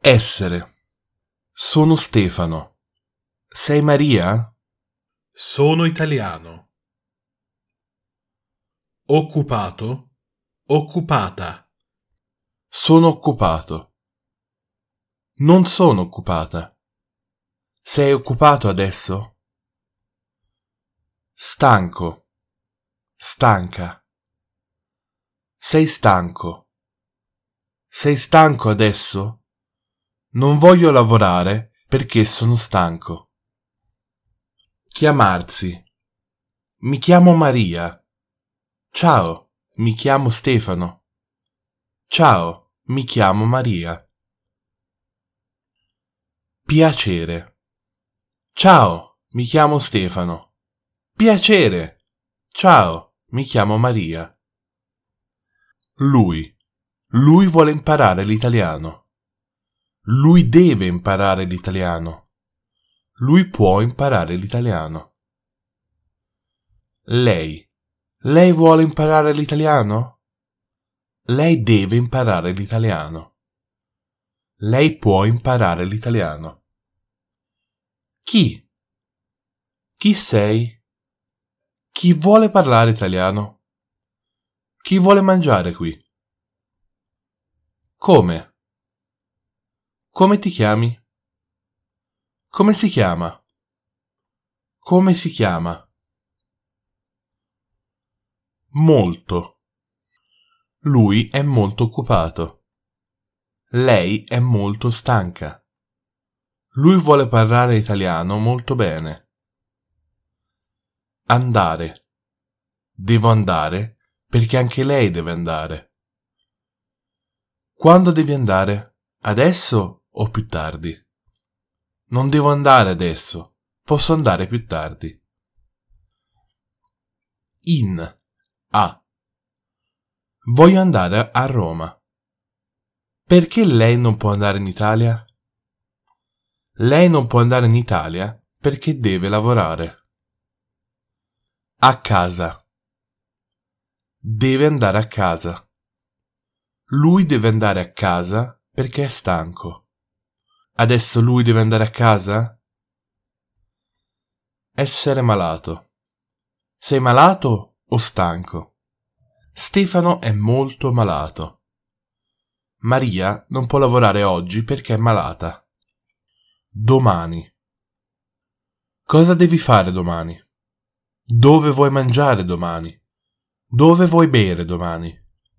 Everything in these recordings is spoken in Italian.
Essere. Sono Stefano. Sei Maria? Sono italiano. Occupato, occupata. Sono occupato. Non sono occupata. Sei occupato adesso? Stanco. Stanca. Sei stanco. Sei stanco adesso? Non voglio lavorare perché sono stanco. Chiamarsi. Mi chiamo Maria. Ciao, mi chiamo Stefano. Ciao, mi chiamo Maria. Piacere. Ciao, mi chiamo Stefano. Piacere. Ciao, mi chiamo Maria. Lui. Lui vuole imparare l'italiano. Lui deve imparare l'italiano. Lui può imparare l'italiano. Lei. Lei vuole imparare l'italiano? Lei deve imparare l'italiano. Lei può imparare l'italiano. Chi? Chi sei? Chi vuole parlare italiano? Chi vuole mangiare qui? Come? Come ti chiami? Come si chiama? Come si chiama? Molto. Lui è molto occupato. Lei è molto stanca. Lui vuole parlare italiano molto bene. Andare. Devo andare perché anche lei deve andare. Quando devi andare? Adesso o più tardi? Non devo andare adesso. Posso andare più tardi. In. A. Voglio andare a Roma. Perché lei non può andare in Italia? Lei non può andare in Italia perché deve lavorare. A casa. Deve andare a casa. Lui deve andare a casa perché è stanco. Adesso lui deve andare a casa? Essere malato. Sei malato o stanco? Stefano è molto malato. Maria non può lavorare oggi perché è malata. Domani. Cosa devi fare domani? Dove vuoi mangiare domani? Dove vuoi bere domani?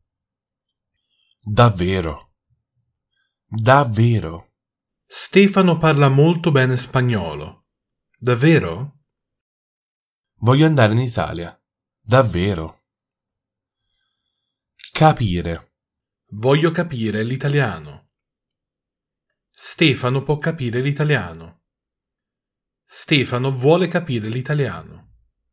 Davvero. Davvero. Stefano parla molto bene spagnolo. Davvero? Voglio andare in Italia. Davvero. Capire. Voglio capire l'italiano. Stefano può capire l'italiano. Stefano vuole capire l'italiano.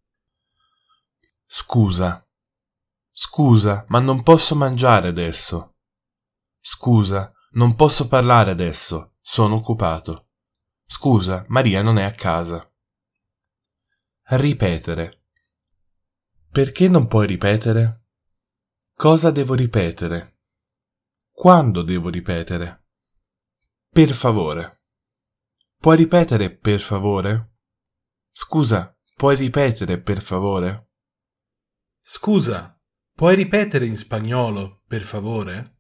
Scusa. Scusa, ma non posso mangiare adesso. Scusa, non posso parlare adesso. Sono occupato. Scusa, Maria non è a casa. Ripetere. Perché non puoi ripetere? Cosa devo ripetere? Quando devo ripetere? Per favore. Puoi ripetere per favore? Scusa, puoi ripetere per favore? Scusa, puoi ripetere in spagnolo, per favore?